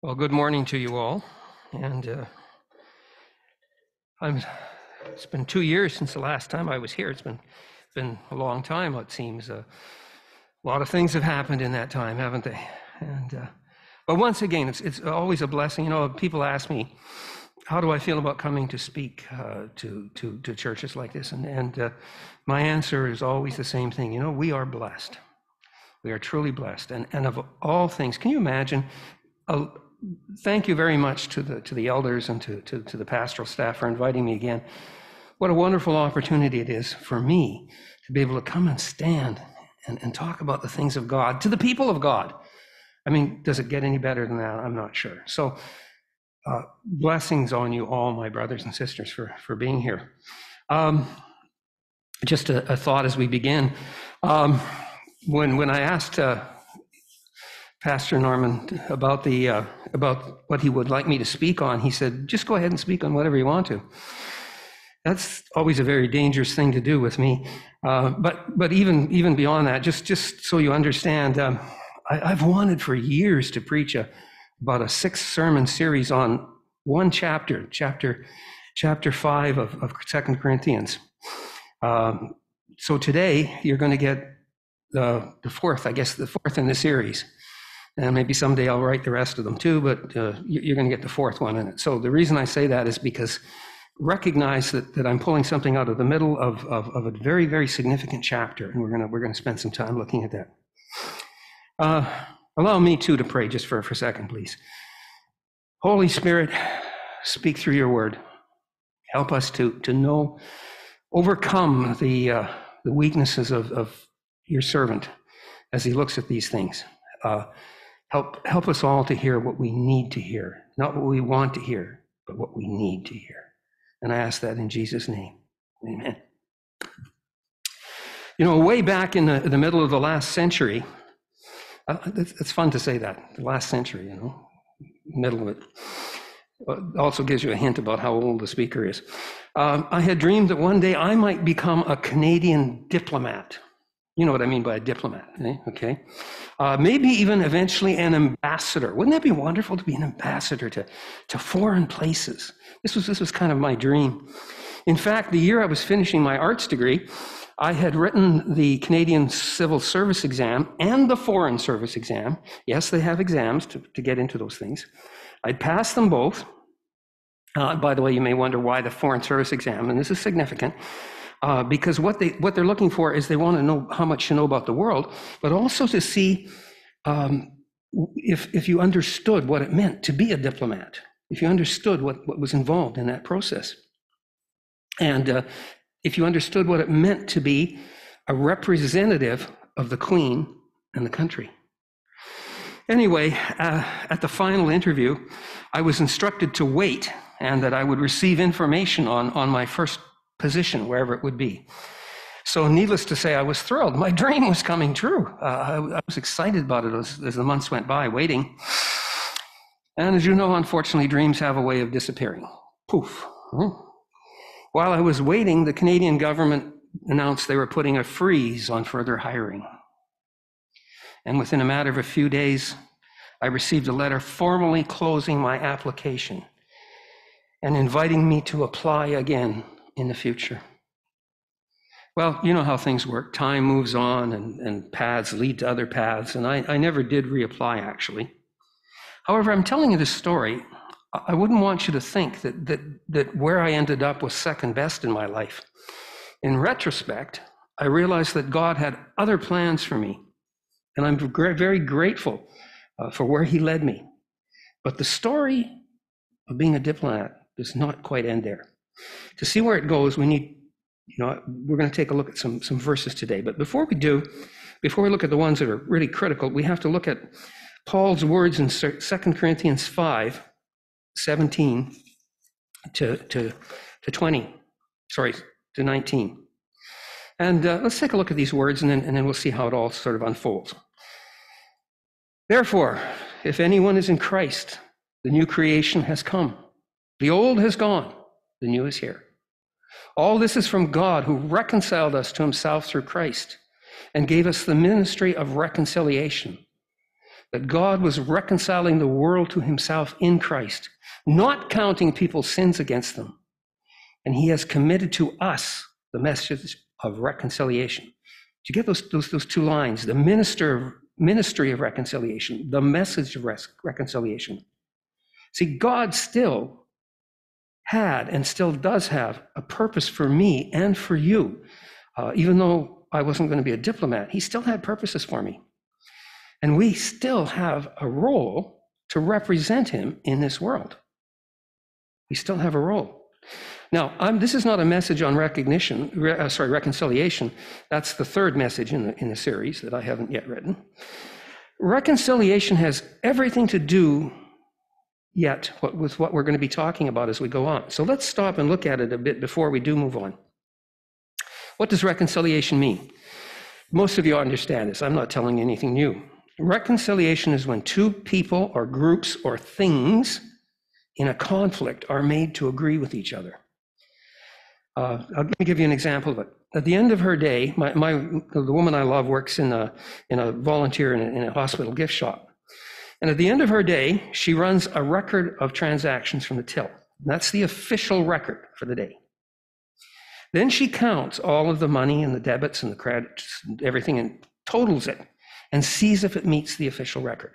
Well, good morning to you all. And it's been 2 years since the last time I was here. It's been a long time, it seems. A lot of things have happened in that time, haven't they? But once again, it's always a blessing. You know, people ask me, how do I feel about coming to speak to churches like this? And my answer is always the same thing. You know, we are blessed. We are truly blessed. And of all things, can you imagine? Thank you very much to the elders and to the pastoral staff for inviting me again. What a wonderful opportunity it is for me to be able to come and stand and talk about the things of God to the people of God. I mean, does it get any better than that? I'm not sure. So blessings on you all, my brothers and sisters, for being here. Just a thought as we begin. When I asked Pastor Norman about what he would like me to speak on, he said, just go ahead and speak on whatever you want to. That's always a very dangerous thing to do with me. But even beyond that, just so you understand, I've wanted for years to preach about a 6-sermon series on one chapter 5 of 2 Corinthians. So today you're going to get the fourth in the series. And maybe someday I'll write the rest of them too, but you're going to get the fourth one in it. So the reason I say that is because recognize that I'm pulling something out of the middle of a very, very significant chapter, and we're going to spend some time looking at that. Allow me too to pray just for a second, please. Holy Spirit, speak through your word. Help us to know, overcome the weaknesses of your servant as he looks at these things. Help us all to hear what we need to hear, not what we want to hear, but what we need to hear. And I ask that in Jesus' name. Amen. You know, way back in the middle of the last century, it's fun to say that, the last century, you know, middle of it. It also gives you a hint about how old the speaker is. I had dreamed that one day I might become a Canadian diplomat. You know what I mean by a diplomat, okay? Maybe even eventually an ambassador. Wouldn't that be wonderful to be an ambassador to foreign places? This was kind of my dream. In fact, the year I was finishing my arts degree, I had written the Canadian Civil Service exam and the Foreign Service exam. Yes, they have exams to get into those things. I'd passed them both. By the way, you may wonder why the Foreign Service exam, and this is significant. Because what they're looking for is they want to know how much you know about the world, but also to see if you understood what it meant to be a diplomat, if you understood what was involved in that process, and if you understood what it meant to be a representative of the Queen and the country. Anyway, at the final interview, I was instructed to wait and that I would receive information on my first position, wherever it would be. So needless to say, I was thrilled. My dream was coming true. I was excited about it as the months went by, waiting. And as you know, unfortunately, dreams have a way of disappearing. Poof. While I was waiting, the Canadian government announced they were putting a freeze on further hiring. And within a matter of a few days, I received a letter formally closing my application and inviting me to apply again in the future. Well, you know how things work. Time moves on and paths lead to other paths, and I never did reapply, actually. However, I'm telling you this story. I wouldn't want you to think that where I ended up was second best in my life. In retrospect, I realized that God had other plans for me, and I'm very grateful for where he led me. But the story of being a diplomat does not quite end there. To see where it goes, we're going to take a look at some verses today. But before we look at the ones that are really critical, we have to look at Paul's words in 2 Corinthians 5, 17 to 19. And let's take a look at these words, and then we'll see how it all sort of unfolds. Therefore, if anyone is in Christ, the new creation has come. The old has gone. The new is here. All this is from God, who reconciled us to himself through Christ and gave us the ministry of reconciliation. that God was reconciling the world to himself in Christ, not counting people's sins against them. And he has committed to us the message of reconciliation. Do you get those two lines? The ministry of reconciliation, the message of reconciliation. See, God still had and still does have a purpose for me and for you. Even though I wasn't going to be a diplomat, he still had purposes for me. And we still have a role to represent him in this world. We still have a role. Now, this is not a message on reconciliation. That's the third message in the series that I haven't yet written. Reconciliation has everything to do with what we're going to be talking about as we go on. So let's stop and look at it a bit before we do move on. What does reconciliation mean? Most of you understand this. I'm not telling you anything new. Reconciliation is when two people or groups or things in a conflict are made to agree with each other. Let me give you an example of it. At the end of her day, the woman I love works in a volunteer in a hospital gift shop. And at the end of her day, she runs a record of transactions from the till. That's the official record for the day. Then she counts all of the money and the debits and the credits and everything and totals it and sees if it meets the official record.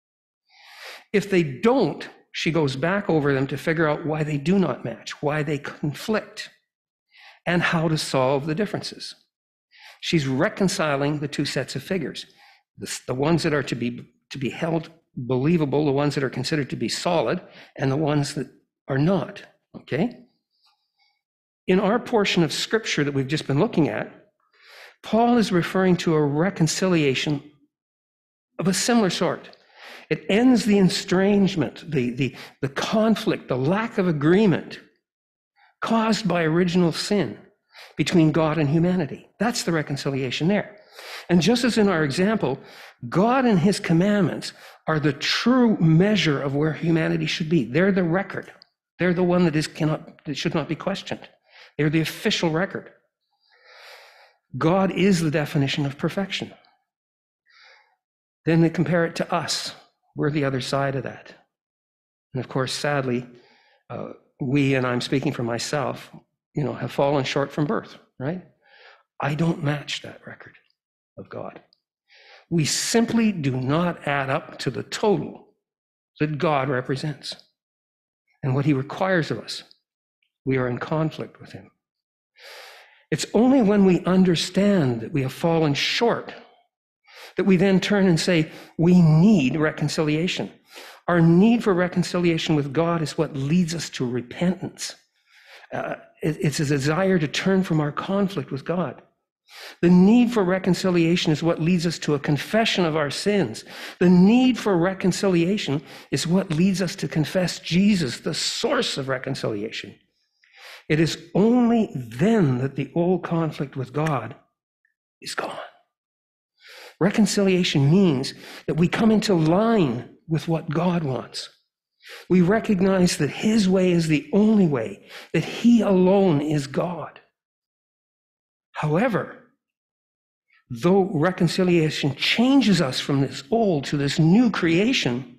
If they don't, she goes back over them to figure out why they do not match, why they conflict, and how to solve the differences. She's reconciling the two sets of figures, the ones that are to be held believable, the ones that are considered to be solid, and the ones that are not, okay? In our portion of scripture that we've just been looking at, Paul is referring to a reconciliation of a similar sort. It ends the estrangement, the conflict, the lack of agreement caused by original sin between God and humanity. That's the reconciliation there. And just as in our example, God and his commandments are the true measure of where humanity should be. They're the record. They're the one that should not be questioned. They're the official record. God is the definition of perfection. Then they compare it to us. We're the other side of that. And of course, sadly, we, and I'm speaking for myself, have fallen short from birth, right? I don't match that record of God. We simply do not add up to the total that God represents and what he requires of us. We are in conflict with him. It's only when we understand that we have fallen short that we then turn and say, we need reconciliation. Our need for reconciliation with God is what leads us to repentance. It's a desire to turn from our conflict with God. The need for reconciliation is what leads us to a confession of our sins. The need for reconciliation is what leads us to confess Jesus, the source of reconciliation. It is only then that the old conflict with God is gone. Reconciliation means that we come into line with what God wants. We recognize that his way is the only way, that he alone is God. However, though reconciliation changes us from this old to this new creation,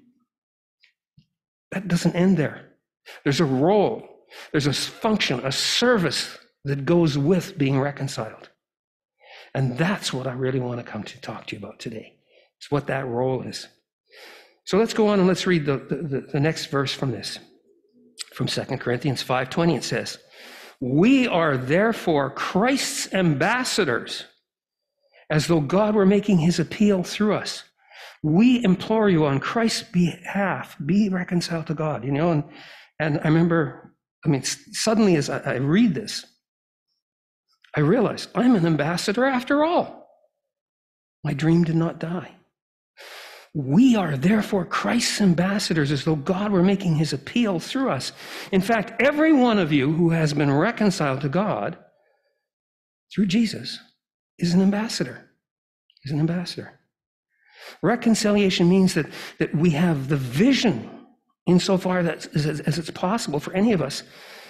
that doesn't end there. There's a role, there's a function, a service that goes with being reconciled. And that's what I really want to come to talk to you about today. It's what that role is. So let's go on and let's read the next verse from this. From 2 Corinthians 5:20, it says, "We are therefore Christ's ambassadors, as though God were making his appeal through us. We implore you on Christ's behalf, be reconciled to God." And I remember, suddenly as I read this, I realize I'm an ambassador after all. My dream did not die. We are therefore Christ's ambassadors, as though God were making his appeal through us. In fact, every one of you who has been reconciled to God through Jesus is an ambassador. Is an ambassador. Reconciliation means that we have the vision, insofar that as it's possible for any of us,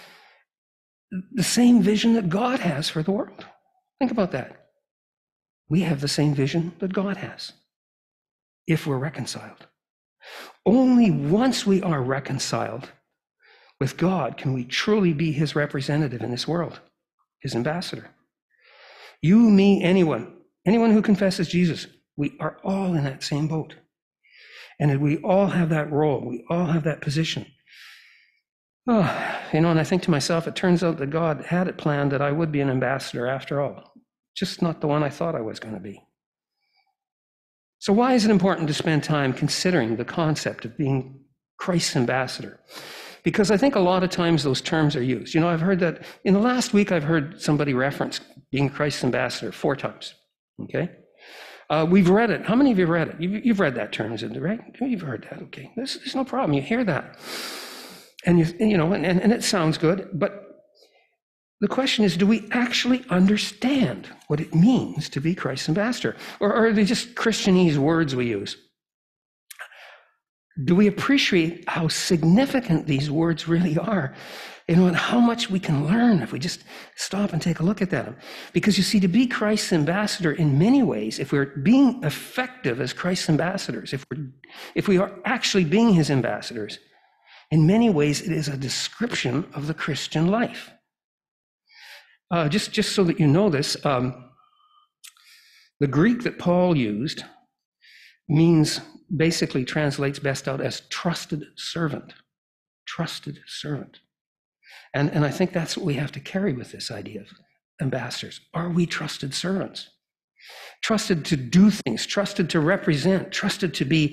the same vision that God has for the world. Think about that. We have the same vision that God has. if we're reconciled. Only once we are reconciled with God can we truly be his representative in this world, his ambassador. You, me, anyone who confesses Jesus, we are all in that same boat. And we all have that role. We all have that position. And I think to myself, it turns out that God had it planned that I would be an ambassador after all, just not the one I thought I was going to be. So why is it important to spend time considering the concept of being Christ's ambassador? Because I think a lot of times those terms are used. I've heard that in the last week, I've heard somebody reference being Christ's ambassador 4 times. Okay? We've read it. How many of you have read it? You've read that term, isn't it, right? You've heard that. Okay. There's no problem. You hear that. And it sounds good. But the question is, do we actually understand what it means to be Christ's ambassador? Or are they just Christianese words we use? Do we appreciate how significant these words really are? And how much we can learn if we just stop and take a look at them. Because you see, to be Christ's ambassador in many ways, if we're being effective as Christ's ambassadors, if we are actually being his ambassadors, in many ways it is a description of the Christian life. Just so that you know this, the Greek that Paul used basically translates best out as trusted servant. Trusted servant. And I think that's what we have to carry with this idea of ambassadors. Are we trusted servants? Trusted to do things, trusted to represent, trusted to be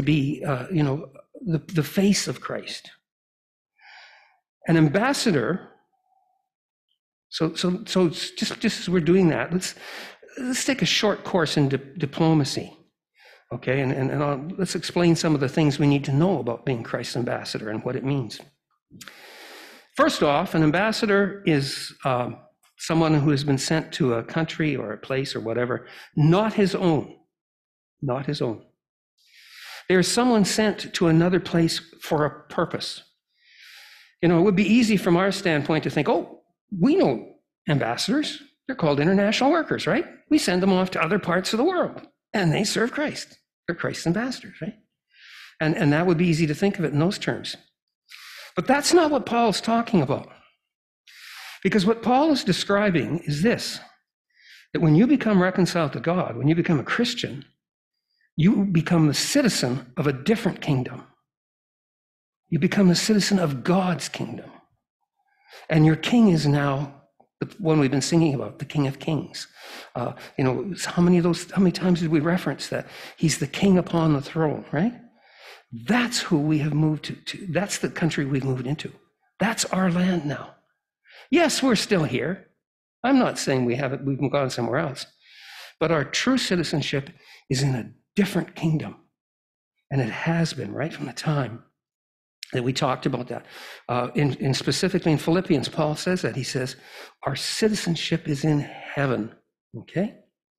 the face of Christ. An ambassador. So just as we're doing that, let's take a short course in diplomacy, okay? And let's explain some of the things we need to know about being Christ's ambassador and what it means. First off, an ambassador is someone who has been sent to a country or a place or whatever, not his own, not his own. There's someone sent to another place for a purpose. It would be easy from our standpoint to think, oh, we know ambassadors. They're called international workers, right? We send them off to other parts of the world, and they serve Christ. They're Christ's ambassadors, right? And that would be easy to think of it in those terms. But that's not what Paul's talking about. Because what Paul is describing is this, that when you become reconciled to God, when you become a Christian, you become the citizen of a different kingdom. You become a citizen of God's kingdom. And your king is now the one we've been singing about, the King of Kings. How many times did we reference that? He's the king upon the throne, right? That's who we have moved to. That's the country we've moved into. That's our land now. Yes, we're still here. I'm not saying we've gone somewhere else. But our true citizenship is in a different kingdom. And it has been right from the time that we talked about that. Specifically in Philippians, Paul says that. He says, our citizenship is in heaven. Okay?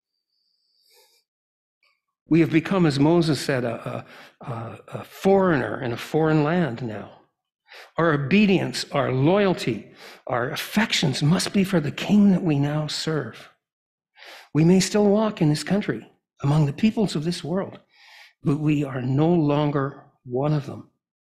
We have become, as Moses said, a foreigner in a foreign land now. Our obedience, our loyalty, our affections must be for the king that we now serve. We may still walk in this country among the peoples of this world, but we are no longer one of them.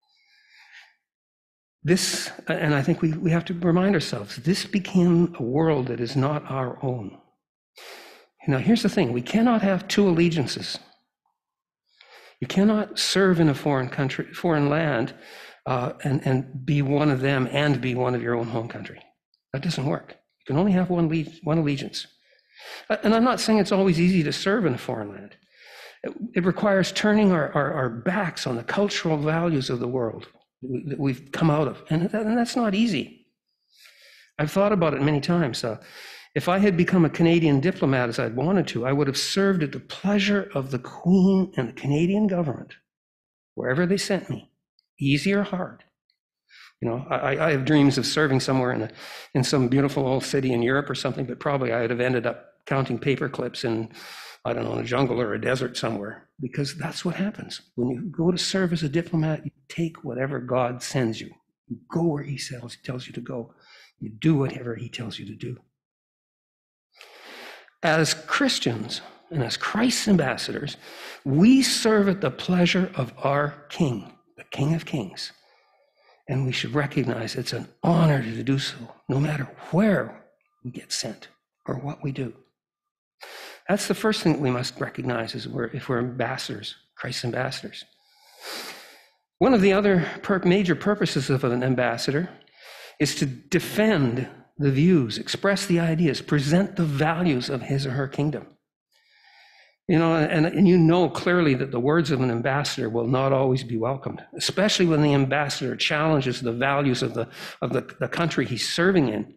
This, and I think we have to remind ourselves, this became a world that is not our own. Now, here's the thing. We cannot have two allegiances. You cannot serve in a foreign country, foreign land, and be one of them and be one of your own home country. That doesn't work. You can only have one allegiance. And I'm not saying it's always easy to serve in a foreign land. It requires turning our backs on the cultural values of the world that we've come out of. And that's not easy. I've thought about it many times. If I had become a Canadian diplomat as I'd wanted to, I would have served at the pleasure of the Queen and the Canadian government, wherever they sent me, easy or hard. I have dreams of serving somewhere in some beautiful old city in Europe or something, but probably I would have ended up counting paper clips in, I don't know, in a jungle or a desert somewhere, because that's what happens. When you go to serve as a diplomat, you take whatever God sends you. You go where he tells you to go. You do whatever he tells you to do. As Christians, and as Christ's ambassadors, we serve at the pleasure of our King, the King of Kings. And we should recognize it's an honor to do so, no matter where we get sent or what we do. That's the first thing that we must recognize if we're ambassadors, Christ's ambassadors. One of the other major purposes of an ambassador is to defend the views, express the ideas, present the values of his or her kingdom. You know, and you know clearly that the words of an ambassador will not always be welcomed, especially when the ambassador challenges the values of the country he's serving in.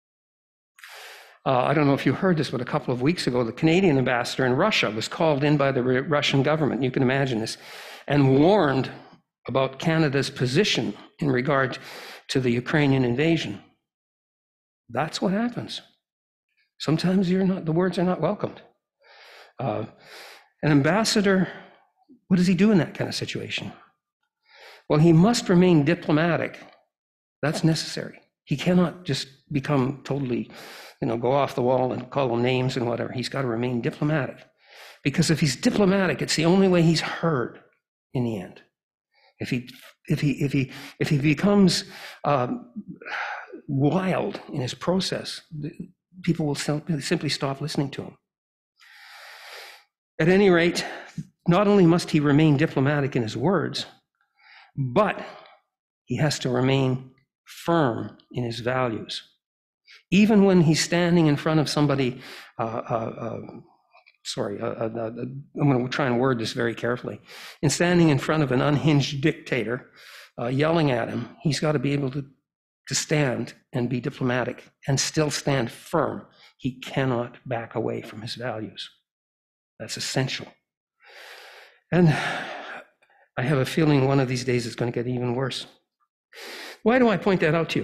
I don't know if you heard this, but a couple of weeks ago, the Canadian ambassador in Russia was called in by the Russian government, you can imagine this, and warned about Canada's position in regard to the Ukrainian invasion. That's what happens. Sometimes the words are not welcomed. An ambassador, what does he do in that kind of situation? Well, he must remain diplomatic. That's necessary. He cannot just become totally, go off the wall and call them names and whatever. He's got to remain diplomatic. Because if he's diplomatic, it's the only way he's heard in the end. If he becomes wild in his process, people will simply stop listening to him. At any rate, not only must he remain diplomatic in his words, but he has to remain firm in his values. Even when he's standing in front of somebody, I'm going to try and word this very carefully. In standing in front of an unhinged dictator, yelling at him, he's got to be able to stand and be diplomatic and still stand firm. He cannot back away from his values. That's essential. And I have a feeling one of these days it's going to get even worse. Why do I point that out to you?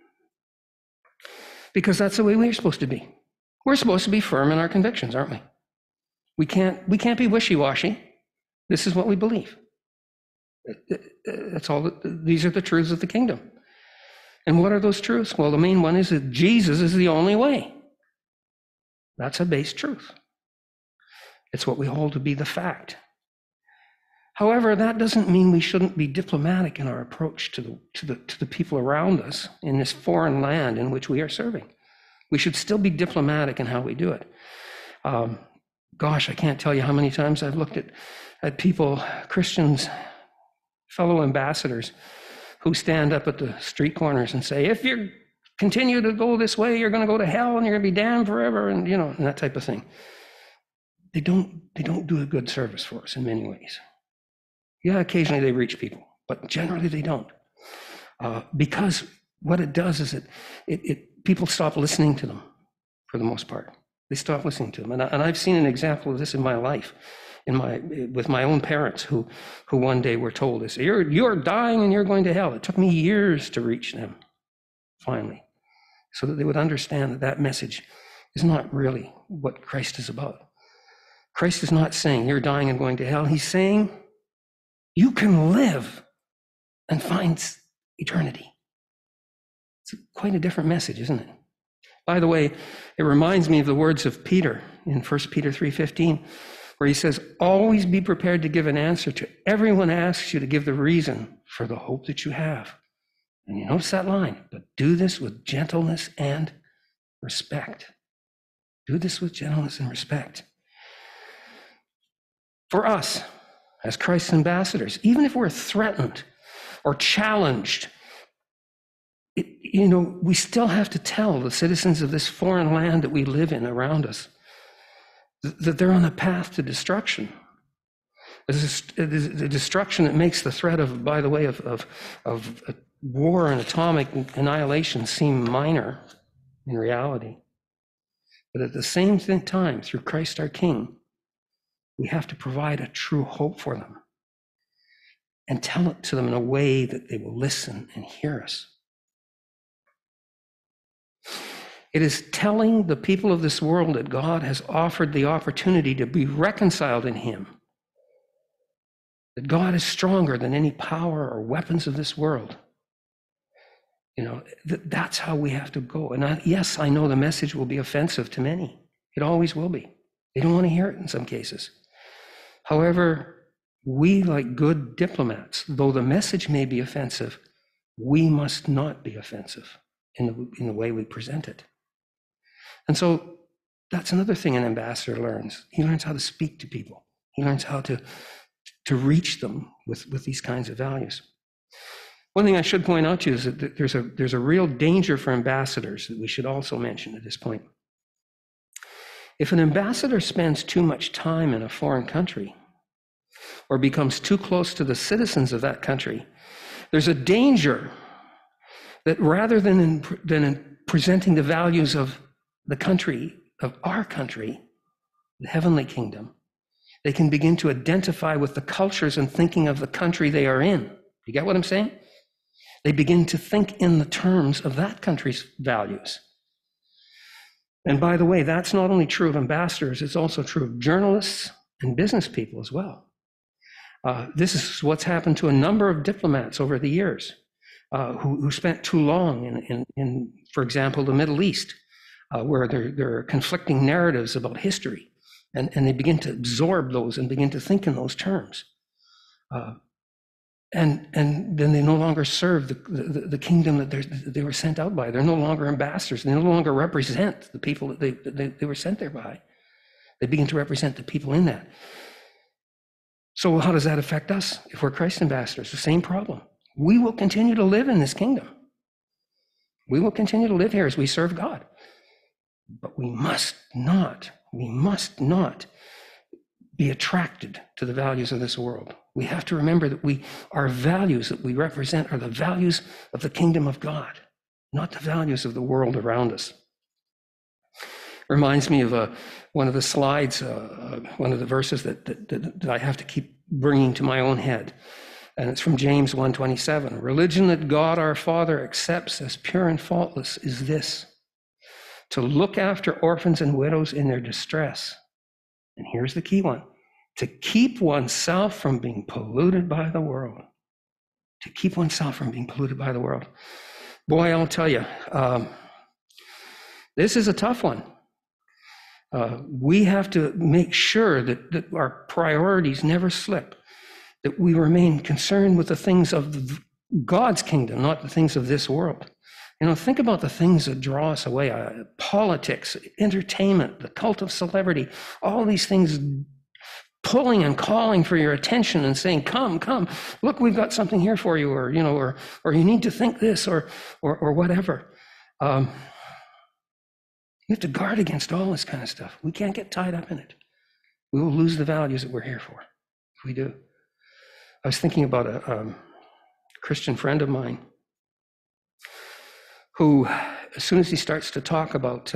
Because that's the way we're supposed to be. We're supposed to be firm in our convictions, aren't we? We can't be wishy-washy. This is what we believe. That's all. These are the truths of the kingdom. And what are those truths? Well, the main one is that Jesus is the only way. That's a base truth. It's what we hold to be the fact. However, that doesn't mean we shouldn't be diplomatic in our approach to the people around us in this foreign land in which we are serving. We should still be diplomatic in how we do it. Gosh, I can't tell you how many times I've looked at people, Christians, fellow ambassadors, who stand up at the street corners and say, if you continue to go this way, you're going to go to hell and you're going to be damned forever, and and that type of thing. They don't do a good service for us in many ways. Yeah, occasionally they reach people, but generally they don't. Because what it does is people stop listening to them for the most part. They stop listening to them. And I've seen an example of this in my life, with my own parents who one day were told this, you're dying and you're going to hell. It took me years to reach them, finally, so that they would understand that message is not really what Christ is about. Christ is not saying you're dying and going to hell. He's saying you can live and find eternity. It's quite a different message, isn't it? By the way, it reminds me of the words of Peter in 1 Peter 3:15, where he says, always be prepared to give an answer to everyone asks you to give the reason for the hope that you have. And you notice that line, but do this with gentleness and respect. Do this with gentleness and respect. For us, as Christ's ambassadors, even if we're threatened or challenged, we still have to tell the citizens of this foreign land that we live in around us that they're on a path to destruction. The destruction that makes the threat of, by the way, of war and atomic annihilation seem minor in reality. But at the same time, through Christ our King, we have to provide a true hope for them and tell it to them in a way that they will listen and hear us. It is telling the people of this world that God has offered the opportunity to be reconciled in him, that God is stronger than any power or weapons of this world. That's how we have to go. And yes, I know the message will be offensive to many. It always will be. They don't want to hear it in some cases. However, we, like good diplomats, though the message may be offensive, we must not be offensive in the way we present it. And so that's another thing an ambassador learns. He learns how to speak to people. He learns how to reach them with these kinds of values. One thing I should point out to you is that there's a real danger for ambassadors that we should also mention at this point. If an ambassador spends too much time in a foreign country or becomes too close to the citizens of that country, there's a danger that rather than in presenting the values of the country, of our country, the heavenly kingdom, they can begin to identify with the cultures and thinking of the country they are in. You get what I'm saying? They begin to think in the terms of that country's values. And by the way, that's not only true of ambassadors, it's also true of journalists and business people as well. This is what's happened to a number of diplomats over the years who spent too long in, for example, the Middle East, where there are conflicting narratives about history, and they begin to absorb those and begin to think in those terms. And then they no longer serve the kingdom that they were sent out by. They're no longer ambassadors. They no longer represent the people that they were sent there by. They begin to represent the people in that. So how does that affect us if we're Christ ambassadors? The same problem. We will continue to live in this kingdom. We will continue to live here as we serve God. But we must not be attracted to the values of this world. We have to remember that our values that we represent are the values of the kingdom of God, not the values of the world around us. Reminds me of one of the slides, one of the verses that I have to keep bringing to my own head. And it's from James 1:27. Religion that God our Father accepts as pure and faultless is this: to look after orphans and widows in their distress. And here's the key one: to keep oneself from being polluted by the world. To keep oneself from being polluted by the world. Boy, I'll tell you, this is a tough one. We have to make sure that our priorities never slip, that we remain concerned with the things of God's kingdom, not the things of this world. You know, think about the things that draw us away. Politics, entertainment, the cult of celebrity, all these things pulling and calling for your attention and saying, come, look, we've got something here for you, or, you know, or you need to think this, or whatever. We have to guard against all this kind of stuff. We can't get tied up in it. We will lose the values that we're here for if we do. I was thinking about a Christian friend of mine who, as soon as he starts to talk about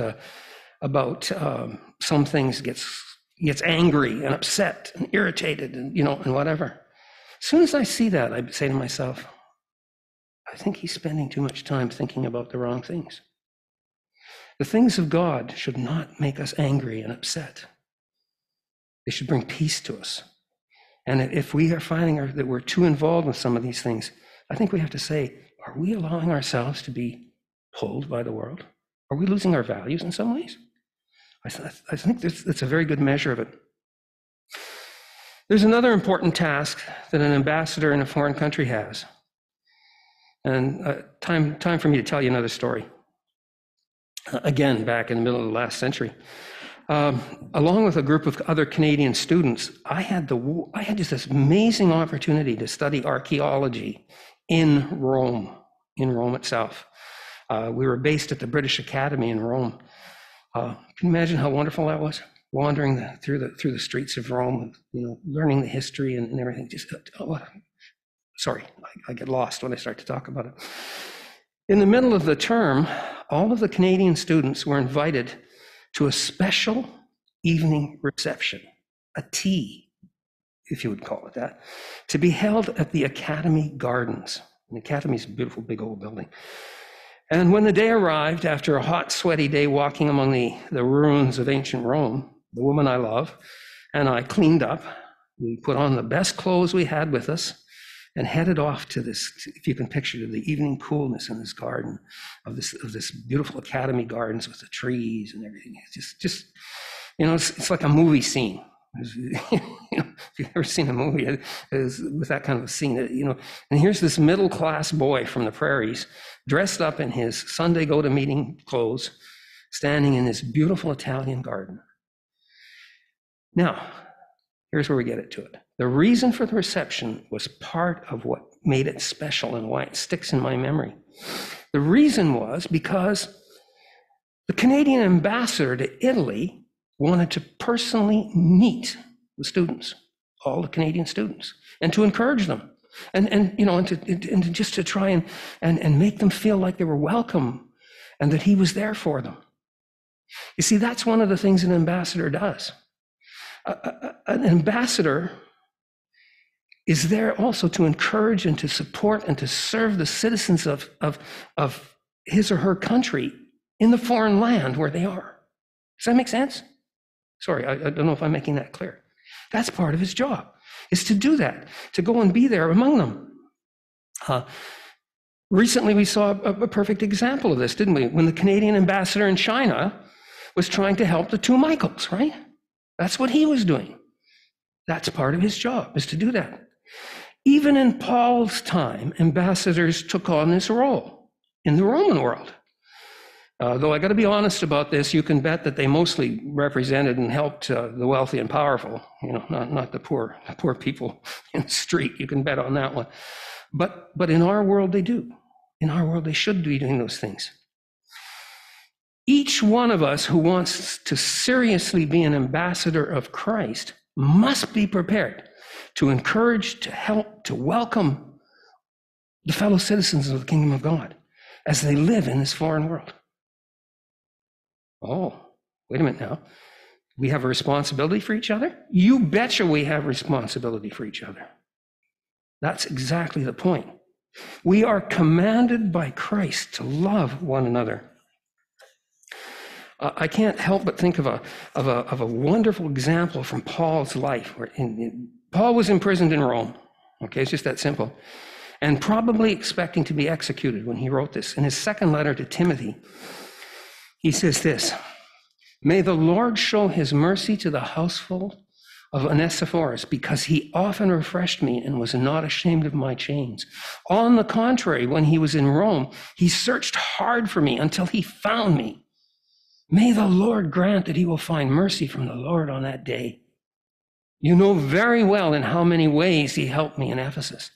some things, gets angry and upset and irritated and, you know, and whatever. As soon as I see that, I say to myself, I think he's spending too much time thinking about the wrong things. The things of God should not make us angry and upset. They should bring peace to us. And if we are finding that we're too involved with some of these things, I think we have to say, are we allowing ourselves to be pulled by the world? Are we losing our values in some ways? I think that's a very good measure of it. There's another important task that an ambassador in a foreign country has. And time for me to tell you another story. Again, back in the middle of the last century. Along with a group of other Canadian students, I had just this amazing opportunity to study archaeology in Rome itself. We were based at the British Academy in Rome. Can you imagine how wonderful that was? Wandering through the streets of Rome, you know, learning the history and everything. Sorry, I get lost when I start to talk about it. In the middle of the term, all of the Canadian students were invited to a special evening reception, a tea, if you would call it that, to be held at the Academy Gardens. The Academy is a beautiful, big old building. And when the day arrived, after a hot, sweaty day walking among the ruins of ancient Rome, the woman I love and I cleaned up. We put on the best clothes we had with us and headed off to this, if you can picture the evening coolness in this garden of this beautiful Academy Gardens with the trees and everything. It's just It's like a movie scene. If you've ever seen a movie with that kind of a scene, and here's this middle-class boy from the prairies, dressed up in his Sunday go-to-meeting clothes, standing in this beautiful Italian garden. Now, here's where we get to it. The reason for the reception was part of what made it special and why it sticks in my memory. The reason was because the Canadian ambassador to Italy wanted to personally meet the students, all the Canadian students, and to encourage them, and just to try and make them feel like they were welcome and that he was there for them. You see, that's one of the things an ambassador does. An ambassador is there also to encourage and to support and to serve the citizens of his or her country in the foreign land where they are. Does that make sense? Sorry, I don't know if I'm making that clear. That's part of his job, is to do that, to go and be there among them. Recently, we saw a perfect example of this, didn't we? When the Canadian ambassador in China was trying to help the two Michaels, right? That's what he was doing. That's part of his job, is to do that. Even in Paul's time, ambassadors took on this role in the Roman world. Though I got to be honest about this, you can bet that they mostly represented and helped the wealthy and powerful, not the poor people in the street. You can bet on that one. But in our world, they do. In our world, they should be doing those things. Each one of us who wants to seriously be an ambassador of Christ must be prepared to encourage, to help, to welcome the fellow citizens of the kingdom of God as they live in this foreign world. Oh, wait a minute now. We have a responsibility for each other? You betcha we have responsibility for each other. That's exactly the point. We are commanded by Christ to love one another. I can't help but think of a wonderful example from Paul's life. Paul was imprisoned in Rome. Okay, it's just that simple. And probably expecting to be executed when he wrote this. In his second letter to Timothy, he says this: "May the Lord show his mercy to the household of Onesiphorus, because he often refreshed me and was not ashamed of my chains. On the contrary, when he was in Rome, he searched hard for me until he found me. May the Lord grant that he will find mercy from the Lord on that day. You know very well in how many ways he helped me in Ephesus."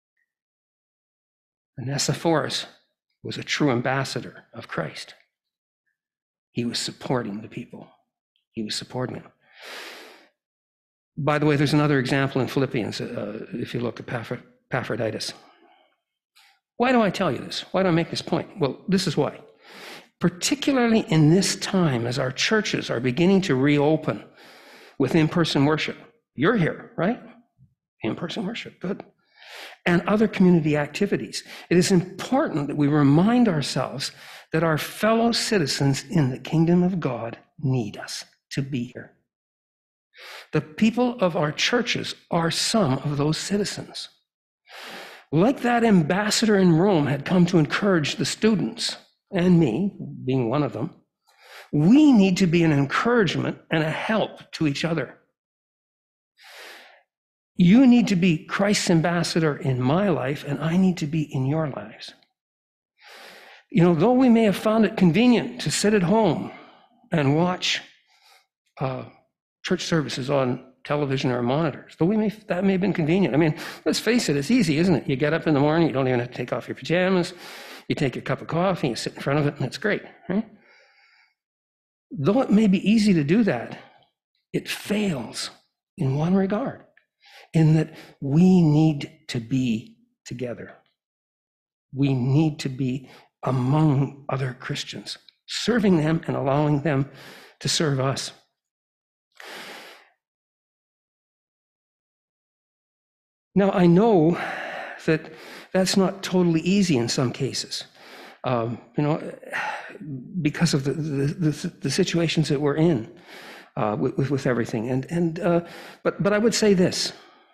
Onesiphorus was a true ambassador of Christ. He was supporting the people. He was supporting them. By the way, there's another example in Philippians, if you look at Epaphroditus. Why do I tell you this? Why do I make this point? Well, this is why. Particularly in this time, as our churches are beginning to reopen with in-person worship. You're here, right? In-person worship, good. And other community activities. It is important that we remind ourselves that our fellow citizens in the kingdom of God need us to be here. The people of our churches are some of those citizens. Like that ambassador in Rome had come to encourage the students, and me, being one of them, we need to be an encouragement and a help to each other. You need to be Christ's ambassador in my life, and I need to be in your lives. Though we may have found it convenient to sit at home and watch church services on television or monitors, though that may have been convenient. I mean, let's face it, it's easy, isn't it? You get up in the morning, you don't even have to take off your pajamas. You take your cup of coffee, you sit in front of it, and it's great, right? Though it may be easy to do that, it fails in one regard, in that we need to be together. We need to be among other Christians, serving them and allowing them to serve us. Now, I know that that's not totally easy in some cases, because of the situations that we're in with everything. But I would say this: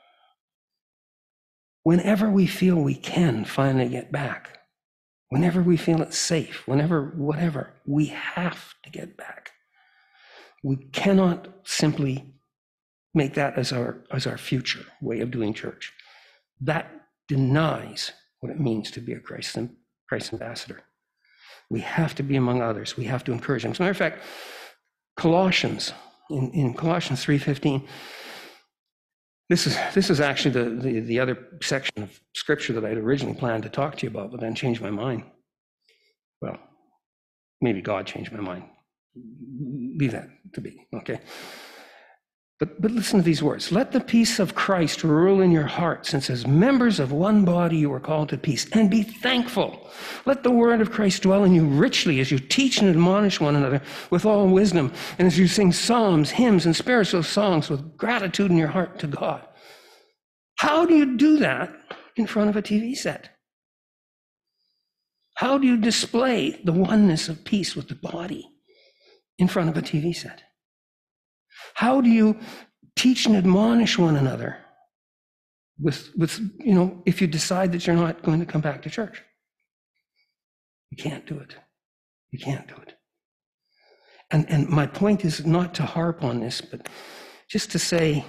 whenever we feel we can finally get back, whenever we feel it's safe, whatever, we have to get back. We cannot simply make that as our future way of doing church. That denies what it means to be a Christ ambassador. We have to be among others. We have to encourage them. As a matter of fact, Colossians, in Colossians 3:15, this is actually the other section of scripture that I'd originally planned to talk to you about, but then changed my mind. Well, maybe God changed my mind. Leave that to be, okay? But listen to these words. Let the peace of Christ rule in your hearts, since as members of one body you are called to peace, and be thankful. Let the word of Christ dwell in you richly as you teach and admonish one another with all wisdom, and as you sing psalms, hymns, and spiritual songs with gratitude in your heart to God. How do you do that in front of a TV set? How do you display the oneness of peace with the body in front of a TV set? How do you teach and admonish one another with if you decide that you're not going to come back to church? You can't do it. You can't do it. And my point is not to harp on this, but just to say,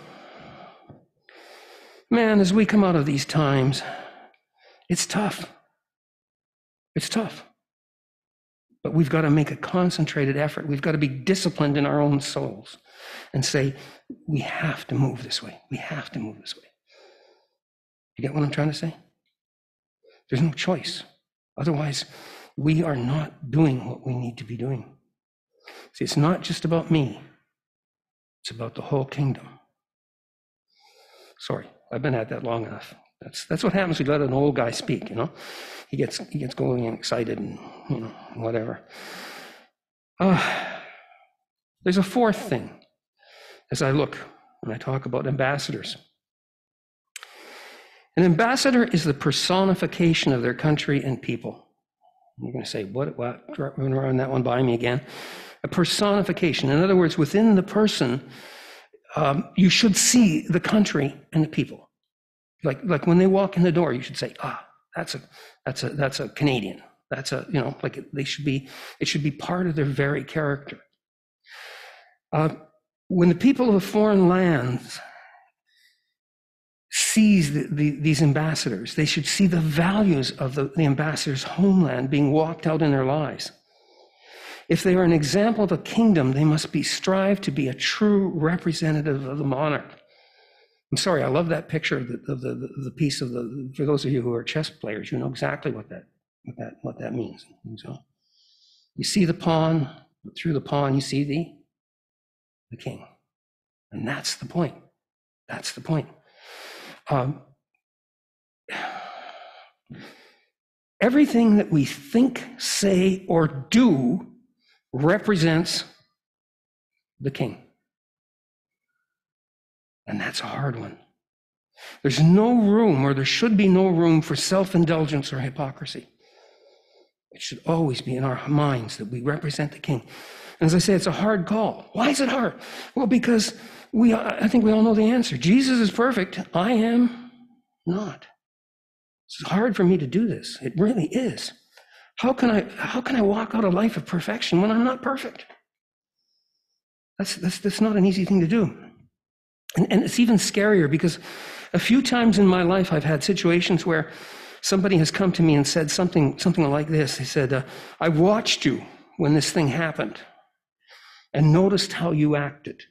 man, as we come out of these times, it's tough. It's tough. But we've got to make a concentrated effort. We've got to be disciplined in our own souls and say, we have to move this way. We have to move this way. You get what I'm trying to say? There's no choice. Otherwise, we are not doing what we need to be doing. See, it's not just about me. It's about the whole kingdom. Sorry, I've been at that long enough. That's what happens when you let an old guy speak, He gets going and excited and, whatever. There's a fourth thing as I look when I talk about ambassadors. An ambassador is the personification of their country and people. You're going to say, what? Run that one by me again. A personification. In other words, within the person, you should see the country and the people. Like when they walk in the door, you should say, that's a Canadian. That's it should be part of their very character. When the people of a foreign land sees these ambassadors, they should see the values of the ambassador's homeland being walked out in their lives. If they are an example of a kingdom, they must strive to be a true representative of the monarch. I'm sorry, I love that picture of the piece of for those of you who are chess players, you know exactly what that means. So you see the pawn, but through the pawn you see the king. And that's the point. That's the point. Everything that we think, say, or do represents the king. And that's a hard one. There's no room, or there should be no room, for self-indulgence or hypocrisy. It should always be in our minds that we represent the king. And as I say, it's a hard call. Why is it hard? Well, because I think we all know the answer. Jesus is perfect. I am not. It's hard for me to do this. It really is. How can I walk out a life of perfection when I'm not perfect? That's not an easy thing to do. And it's even scarier because a few times in my life I've had situations where somebody has come to me and said something like this. They said, I watched you when this thing happened and noticed how you acted.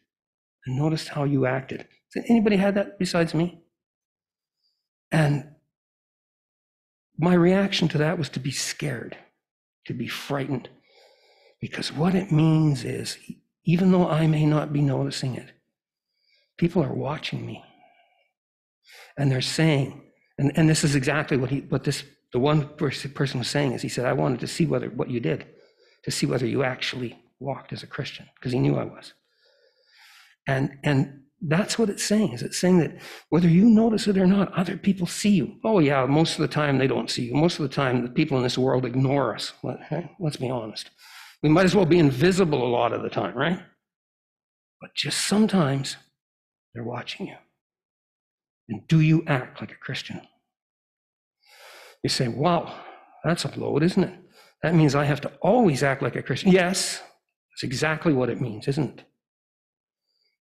Has anybody had that besides me? And my reaction to that was to be scared, to be frightened, because what it means is, even though I may not be noticing it, people are watching me, and they're saying, and this is exactly what the one person was saying, is he said, I wanted to see what you did, to see whether you actually walked as a Christian, because he knew I was. And that's what it's saying. Is it's saying that whether you notice it or not, other people see you. Oh yeah, most of the time they don't see you. Most of the time the people in this world ignore us. Let's be honest. We might as well be invisible a lot of the time, right? But just sometimes they're watching you. And do you act like a Christian? You say, wow, that's a load, isn't it? That means I have to always act like a Christian. Yes, that's exactly what it means, isn't it?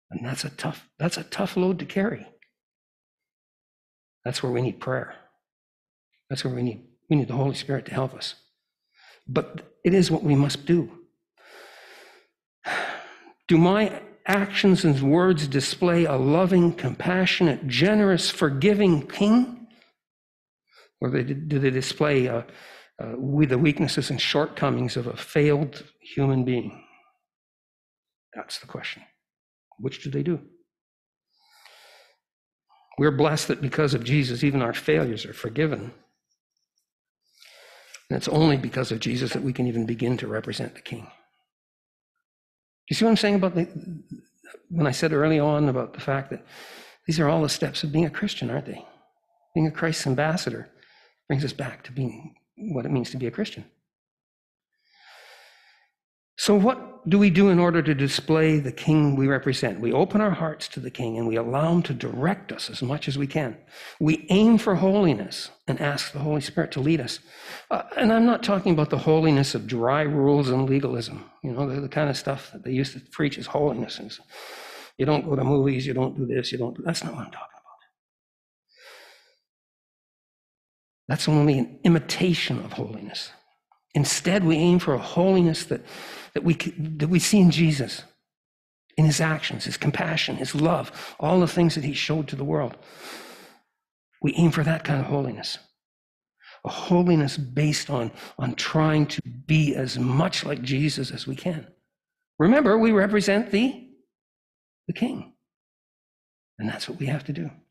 And that's a tough load to carry. That's where we need prayer. That's where we need the Holy Spirit to help us. But it is what we must do. Do my actions and words display a loving, compassionate, generous, forgiving king? Or do they display the weaknesses and shortcomings of a failed human being? That's the question. Which do they do? We're blessed that because of Jesus, even our failures are forgiven. And it's only because of Jesus that we can even begin to represent the King. You see what I'm saying about when I said early on about the fact that these are all the steps of being a Christian, aren't they? Being a Christ's ambassador brings us back to being what it means to be a Christian. So what do we do in order to display the King we represent? We open our hearts to the King and we allow him to direct us as much as we can. We aim for holiness and ask the Holy Spirit to lead us. And I'm not talking about the holiness of dry rules and legalism, the kind of stuff that they used to preach as holiness. And you don't go to movies, you don't do this, that's not what I'm talking about. That's only an imitation of holiness. Instead, we aim for a holiness that we see in Jesus, in his actions, his compassion, his love, all the things that he showed to the world. We aim for that kind of holiness. A holiness based on trying to be as much like Jesus as we can. Remember, we represent the King. And that's what we have to do.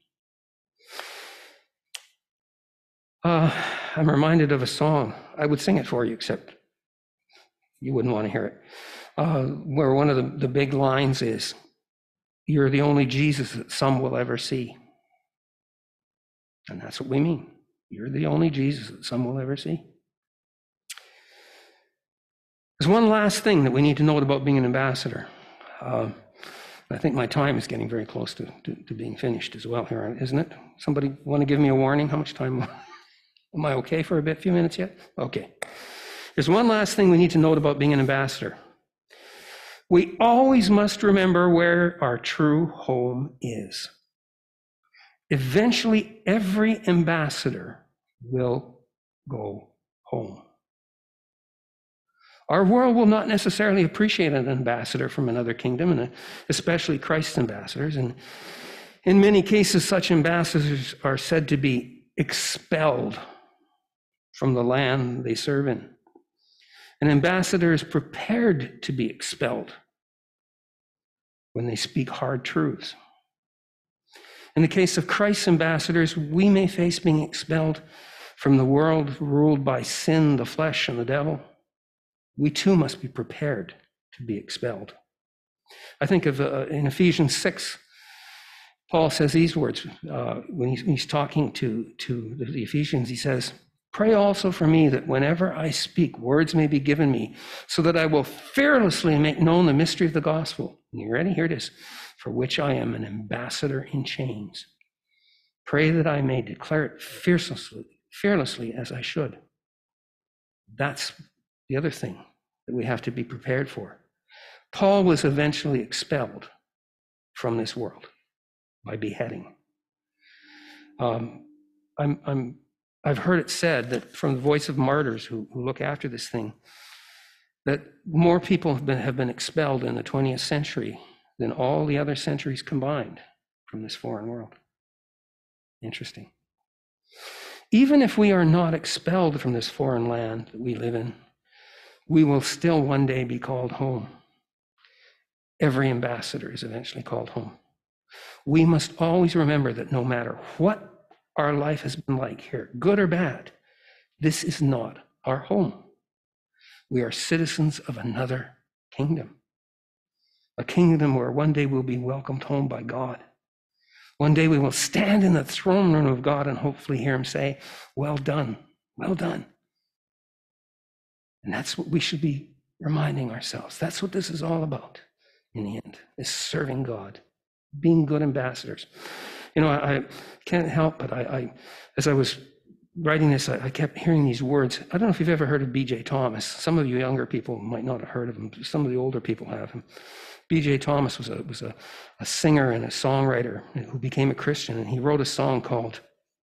I'm reminded of a song. I would sing it for you, except you wouldn't want to hear it. Where one of the big lines is, "You're the only Jesus that some will ever see." And that's what we mean. You're the only Jesus that some will ever see. There's one last thing that we need to note about being an ambassador. I think my time is getting very close to being finished as well here, isn't it? Somebody want to give me a warning? How much time? Am I okay for a few minutes yet? Okay. There's one last thing we need to note about being an ambassador. We always must remember where our true home is. Eventually, every ambassador will go home. Our world will not necessarily appreciate an ambassador from another kingdom, and especially Christ's ambassadors. And in many cases, such ambassadors are said to be expelled from the land they serve in. An ambassador is prepared to be expelled when they speak hard truths. In the case of Christ's ambassadors, we may face being expelled from the world ruled by sin, the flesh, and the devil. We too must be prepared to be expelled. I think of in Ephesians 6, Paul says these words when he's talking to the Ephesians. He says, "Pray also for me that whenever I speak, words may be given me, so that I will fearlessly make known the mystery of the gospel." And you ready? Here it is. "For which I am an ambassador in chains. Pray that I may declare it fearlessly as I should." That's the other thing that we have to be prepared for. Paul was eventually expelled from this world by beheading. I've heard it said that from the voice of martyrs who look after this thing, that more people have been expelled in the 20th century than all the other centuries combined from this foreign world. Interesting. Even if we are not expelled from this foreign land that we live in, we will still one day be called home. Every ambassador is eventually called home. We must always remember that no matter what our life has been like here, good or bad, this is not our home. We are citizens of another kingdom, a kingdom where one day we'll be welcomed home by God. One day we will stand in the throne room of God and hopefully hear him say, "Well done, well done." And that's what we should be reminding ourselves. That's what this is all about in the end, is serving God, being good ambassadors. I can't help but as I was writing this, I kept hearing these words. I don't know if you've ever heard of B.J. Thomas. Some of you younger people might not have heard of him. Some of the older people have him. B.J. Thomas was a singer and a songwriter who became a Christian, and he wrote a song called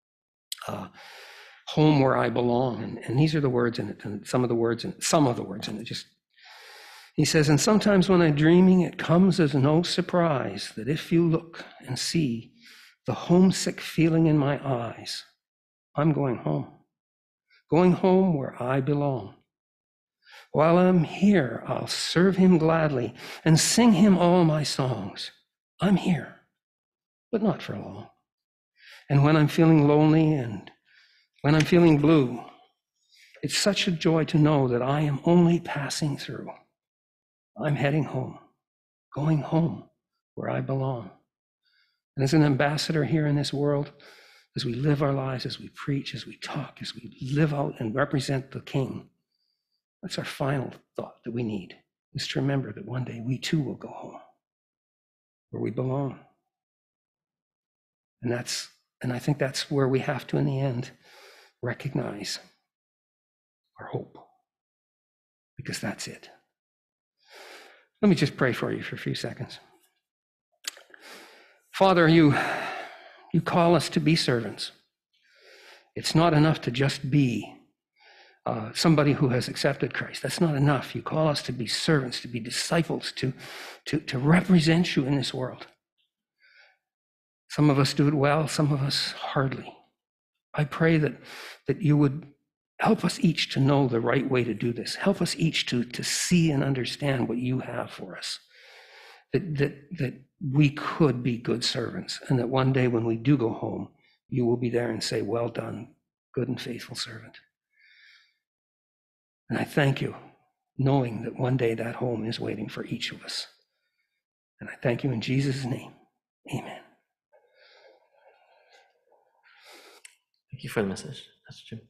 Home Where I Belong. And these are the words in it, and some of the words in it. Just, he says, and sometimes when I'm dreaming, it comes as no surprise that if you look and see the homesick feeling in my eyes, I'm going home where I belong. While I'm here, I'll serve him gladly and sing him all my songs. I'm here, but not for long. And when I'm feeling lonely and when I'm feeling blue, it's such a joy to know that I am only passing through. I'm heading home, going home where I belong. And as an ambassador here in this world, as we live our lives, as we preach, as we talk, as we live out and represent the King, that's our final thought that we need, is to remember that one day we too will go home where we belong. And I think that's where we have to, in the end, recognize our hope, because that's it. Let me just pray for you for a few seconds. Father, you call us to be servants. It's not enough to just be somebody who has accepted Christ. That's not enough. You call us to be servants, to be disciples, to represent you in this world. Some of us do it well, some of us hardly. I pray that you would help us each to know the right way to do this. Help us each to see and understand what you have for us. That we could be good servants, and that one day when we do go home, you will be there and say, well done, good and faithful servant. And I thank you, knowing that one day that home is waiting for each of us. And I thank you in Jesus' name. Amen. Thank you for the message, Pastor Jim.